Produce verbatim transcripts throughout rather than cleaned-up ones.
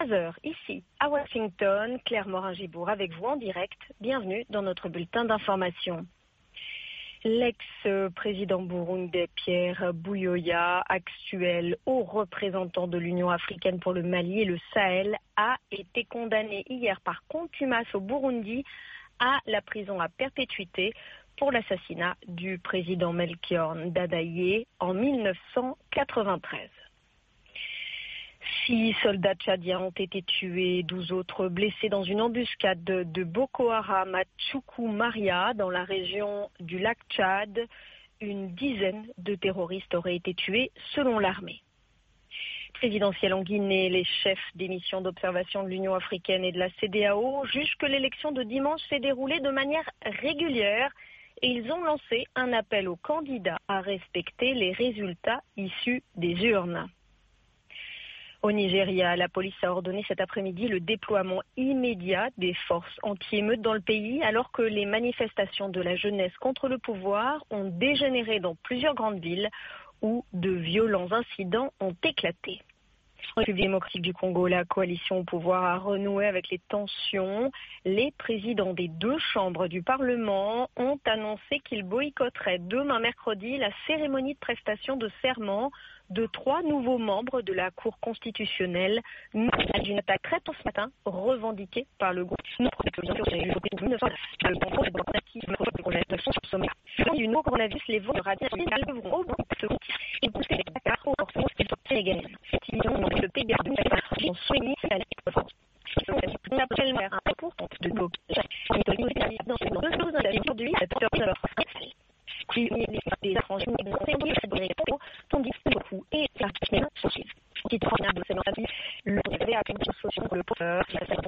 quinze heures, ici, à Washington, Claire Morin-Gibourg avec vous en direct. Bienvenue dans notre bulletin d'information. L'ex-président burundais Pierre Buyoya, actuel haut représentant de l'Union africaine pour le Mali et le Sahel, a été condamné hier par contumace au Burundi à la prison à perpétuité pour l'assassinat du président Melchior Ndadaye en mille neuf cent quatre-vingt-treize. Six soldats tchadiens ont été tués, douze autres blessés dans une embuscade de, de Boko Haram à Tchoukou-Maria, dans la région du lac Tchad. Une dizaine de terroristes auraient été tués selon l'armée. Présidentielle en Guinée, les chefs des missions d'observation de l'Union africaine et de la C D A O jugent que l'élection de dimanche s'est déroulée de manière régulière et ils ont lancé un appel aux candidats à respecter les résultats issus des urnes. Au Nigeria, la police a ordonné cet après-midi le déploiement immédiat des forces anti-émeutes dans le pays alors que les manifestations de la jeunesse contre le pouvoir ont dégénéré dans plusieurs grandes villes où de violents incidents ont éclaté. En République démocratique du Congo, la coalition au pouvoir a renoué avec les tensions. Les présidents des deux chambres du Parlement ont annoncé qu'ils boycotteraient demain mercredi la cérémonie de prestation de serment de trois nouveaux membres de la Cour constitutionnelle, d'une attaque très tôt ce matin, revendiquée par le groupe. Le coronavirus, les vents radicales devront augmenter et pousser les attaques aux forces sénégalaises. Le pays de ont soigné la France. C'est absolument importante de l'eau. Dans ces deux aujourd'hui, cette peur puis des étrangers des conseillers de tandis que beaucoup et la semaine s'ensuivent. Qui trône de ces normes, le privé a une solution pour le porteur,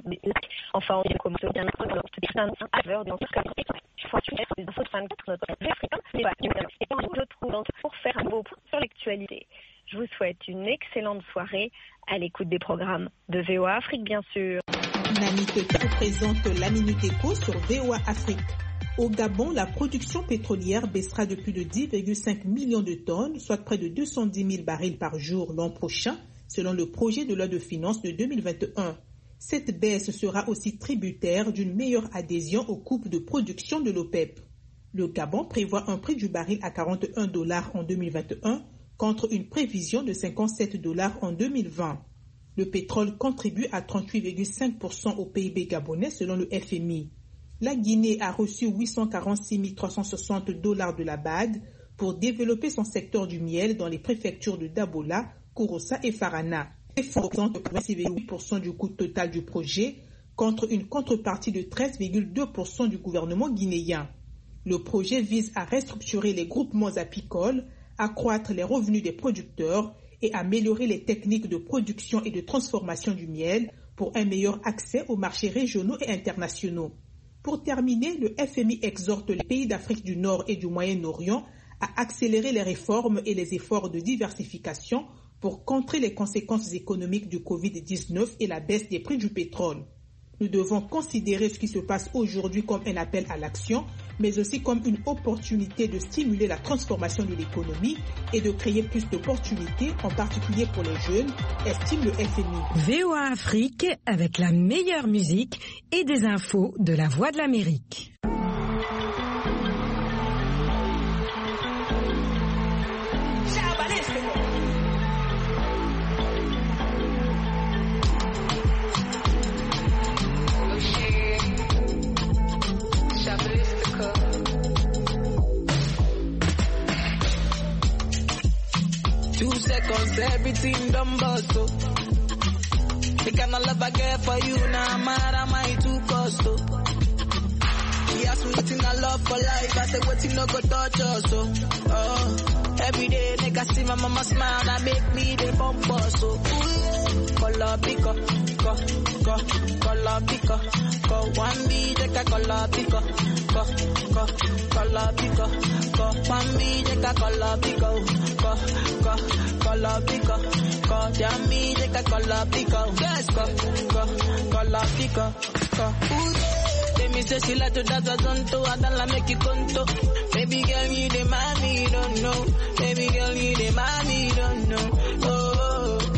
enfin, on vient comme ça, bien sûr, alors, c'est un faveur de l'entreprise. Il faut assurer des infos de vingt-quatre notre africain, mais pas, et on le trouve pour faire un beau point sur l'actualité. Je vous souhaite une excellente soirée à l'écoute des programmes de V O A Afrique, bien sûr. Nani Teta présente la Minute Éco sur V O A Afrique. Au Gabon, la production pétrolière baissera de plus de dix virgule cinq millions de tonnes, soit près de deux cent dix mille barils par jour l'an prochain, selon le projet de loi de finances de deux mille vingt et un. Cette baisse sera aussi tributaire d'une meilleure adhésion aux coupes de production de l'OPEP. Le Gabon prévoit un prix du baril à quarante et un dollars en deux mille vingt et un, contre une prévision de cinquante-sept dollars en deux mille vingt. Le pétrole contribue à trente-huit virgule cinq pour cent au P I B gabonais selon le F M I. La Guinée a reçu huit cent quarante-six mille trois cent soixante dollars de la B A D pour développer son secteur du miel dans les préfectures de Dabola, Kouroussa et Farana. Les fonds représentent vingt-six virgule huit pour cent du coût total du projet, contre une contrepartie de treize virgule deux pour cent du gouvernement guinéen. Le projet vise à restructurer les groupements apicoles, accroître les revenus des producteurs et améliorer les techniques de production et de transformation du miel pour un meilleur accès aux marchés régionaux et internationaux. Pour terminer, le F M I exhorte les pays d'Afrique du Nord et du Moyen-Orient à accélérer les réformes et les efforts de diversification pour contrer les conséquences économiques du covid dix-neuf et la baisse des prix du pétrole. Nous devons considérer ce qui se passe aujourd'hui comme un appel à l'action, mais aussi comme une opportunité de stimuler la transformation de l'économie et de créer plus d'opportunités, en particulier pour les jeunes, estime le F M I. V O A Afrique, avec la meilleure musique et des infos de la Voix de l'Amérique. Two seconds, everything done bust, oh. The kind of love I get for you, now I'm mad, am I too cost, oh. He asked me what's I love for life, I said what's no go touch us, oh. Oh, every day, nigga see my mama smile, that make me the bump us, oh. Color pico, go, go, color pico, go, one B, take a color pico, go, go, color pico, go, one B, take a color pico, go, go, color pico, go, jammy, take a color pico, yes, go, go, color pico, go, ooh, me say she like to dance a zonto, I don't like make you conto. Baby girl, you the mommy, don't know. Baby girl, you the mommy, don't know. Oh, yo,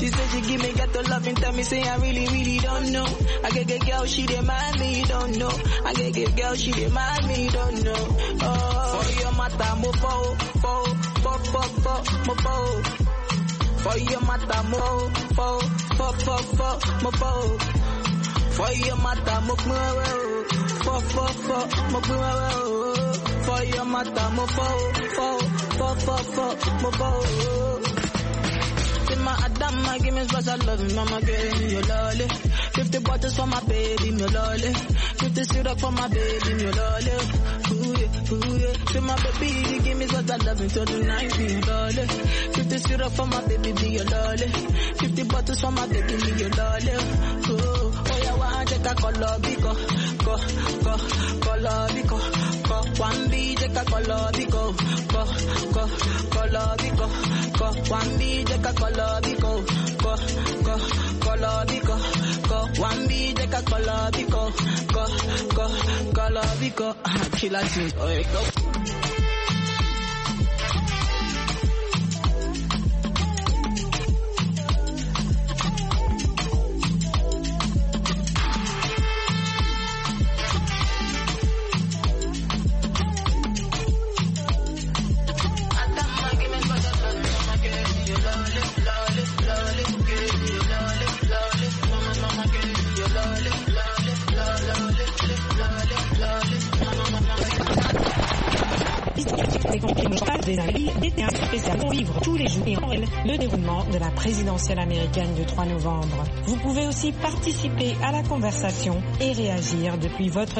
She said she give me ghetto love and tell me say I really, really don't know. I get get girl, she demand me, don't know. I get get girl, she demand me, don't know. Oh, for your mata, mo po, po, po, po, po, mo po. For your mata, mo po, po, po, po, mo po. For your mata, mo po, po, po, po, mo po. For your mata, mo po, po, po, po, po, mo po. My Adama, give me special love, mama, give me your lolly. fifty bottles for my baby, me lolly. fifty syrup for my baby, me lolly. Ooh yeah, ooh yeah. Say my baby, give me special love until the night, me lolly. fifty syrup for my baby, be your lolly. fifty bottles for my baby, me your lolly. Ooh, oh yeah, one take a color, biko, go, go, color, biko, go. One B, take a color, biko, go, go, color, biko, go. One B, take a color. Biko, go, go, color biko, go. One B, take a color biko, go, go, color biko. Killer thing, oh yeah, go. Des spécialement vivre tous les jours et en elle le déroulement de la présidentielle américaine du trois novembre. Vous pouvez aussi participer à la conversation et réagir depuis votre